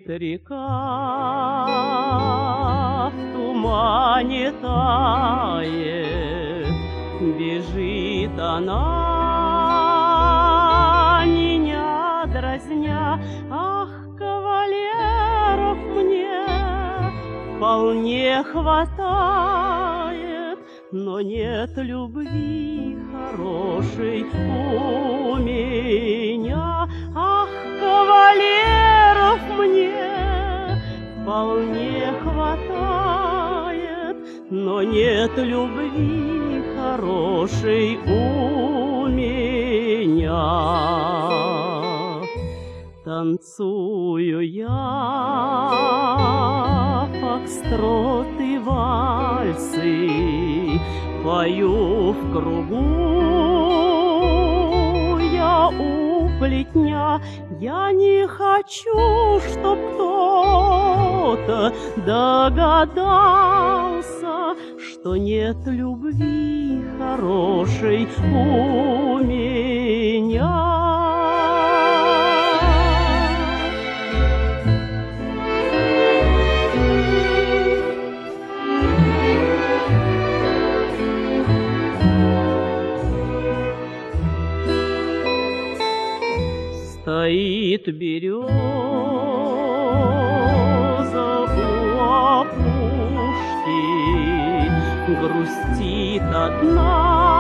река в тумане тает, бежит она, меня дразня. Ах, кавалеров мне вполне хватает, но нет любви хорошей у меня. Ах, кавалеров мне вполне хватает, но нет любви хорошей у меня. Танцую я фокстрот и вальсы, пою в кругу я у плетня. Я не хочу, чтоб кто-то догадался, что нет любви хорошей у меня. Стоит береза у опушки, грустит одна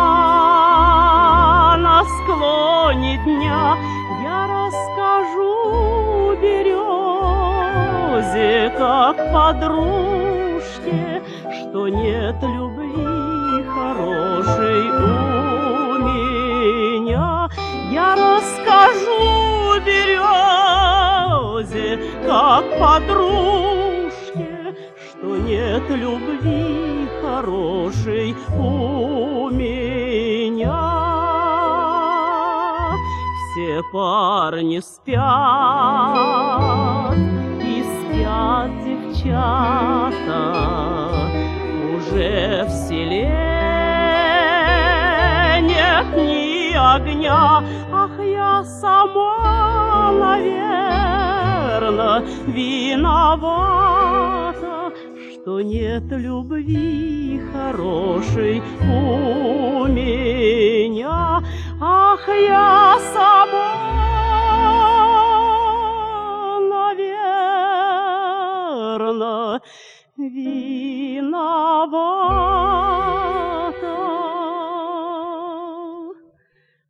на склоне дня. Я расскажу березе, как подружке, что нет любви хорошей у меня. Я расскажу березе, как подружке, что нет любви хорошей у меня. Все парни спят, и спят девчата, уже в селе нет ни огня. Ах, я сама, наверно, виновата, что нет любви хорошей у меня. Ах, я сама, наверно, виновата,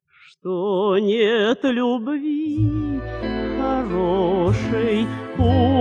что нет любви хорошей у